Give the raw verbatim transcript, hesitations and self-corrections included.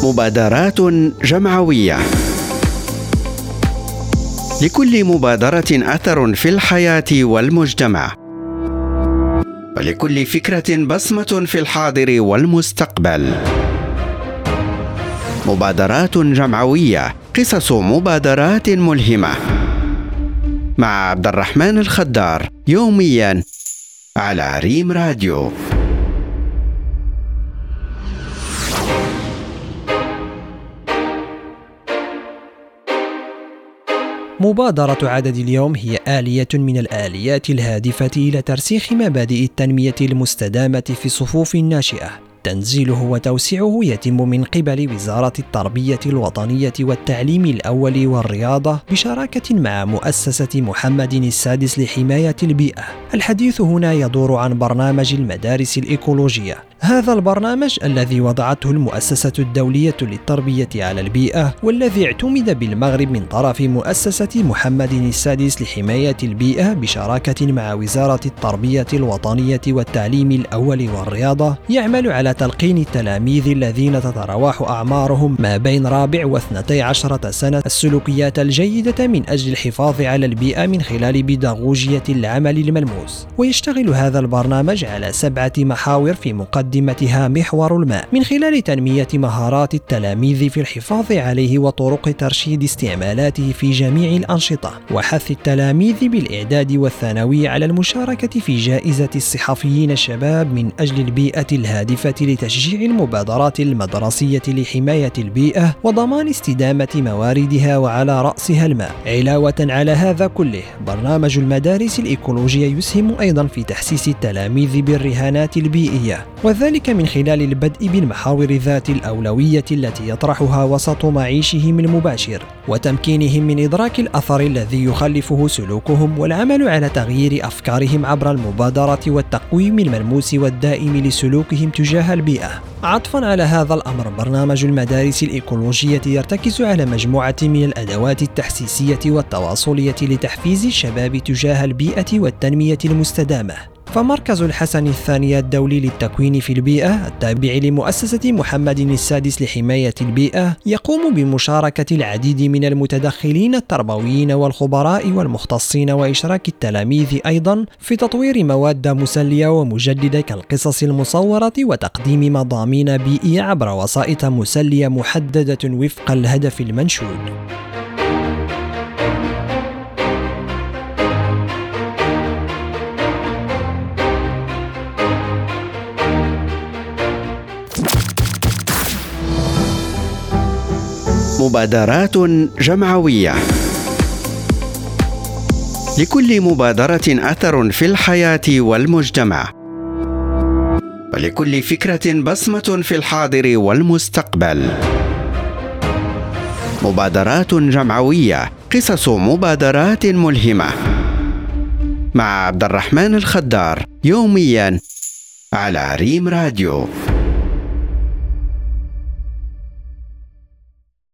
مبادرات جمعوية. لكل مبادرة أثر في الحياة والمجتمع، ولكل فكرة بصمة في الحاضر والمستقبل. مبادرات جمعوية، قصص مبادرات ملهمة، مع عبد الرحمن الخضار، يوميا على ريم راديو. مبادرة عدد اليوم هي آلية من الآليات الهادفة إلى ترسيخ مبادئ التنمية المستدامة في صفوف الناشئة. تنزيله وتوسيعه يتم من قبل وزارة التربية الوطنية والتعليم الأول والرياضة بشراكة مع مؤسسة محمد السادس لحماية البيئة. الحديث هنا يدور عن برنامج المدارس الإيكولوجية. هذا البرنامج الذي وضعته المؤسسة الدولية للتربية على البيئة، والذي اعتمد بالمغرب من طرف مؤسسة محمد السادس لحماية البيئة بشراكة مع وزارة التربية الوطنية والتعليم الأول والرياضة، يعمل على تلقين التلاميذ الذين تتراوح أعمارهم ما بين رابع واثنتي عشرة سنة السلوكيات الجيدة من أجل الحفاظ على البيئة من خلال بيداغوجية العمل الملموس. ويشتغل هذا البرنامج على سبعة محاور، في مقدمتها محور الماء، من خلال تنمية مهارات التلاميذ في الحفاظ عليه وطرق ترشيد استعمالاته في جميع الأنشطة، وحث التلاميذ بالإعداد والثانوي على المشاركة في جائزة الصحفيين الشباب من أجل البيئة الهادفة لتشجيع المبادرات المدرسية لحماية البيئة وضمان استدامة مواردها وعلى رأسها الماء. علاوة على هذا كله، برنامج المدارس الإيكولوجية يسهم أيضا في تحسيس التلاميذ بالرهانات البيئية، وذلك من خلال البدء بالمحاور ذات الأولوية التي يطرحها وسط معيشهم المباشر، وتمكينهم من إدراك الأثر الذي يخلفه سلوكهم، والعمل على تغيير أفكارهم عبر المبادرة والتقويم الملموس والدائم لسلوكهم تجاه البيئة. عطفا على هذا الأمر، برنامج المدارس الإيكولوجية يرتكز على مجموعة من الأدوات التحسيسية والتواصلية لتحفيز الشباب تجاه البيئة والتنمية المستدامة. فمركز الحسن الثاني الدولي للتكوين في البيئة التابع لمؤسسة محمد السادس لحماية البيئة يقوم بمشاركة العديد من المتدخلين التربويين والخبراء والمختصين وإشراك التلاميذ أيضا في تطوير مواد مسلية ومجددة كالقصص المصورة وتقديم مضامين بيئية عبر وسائط مسلية محددة وفق الهدف المنشود. مبادرات جمعوية. لكل مبادرة أثر في الحياة والمجتمع، ولكل فكرة بصمة في الحاضر والمستقبل. مبادرات جمعوية، قصص مبادرات ملهمة، مع عبد الرحمن الخضار، يوميا على ريم راديو.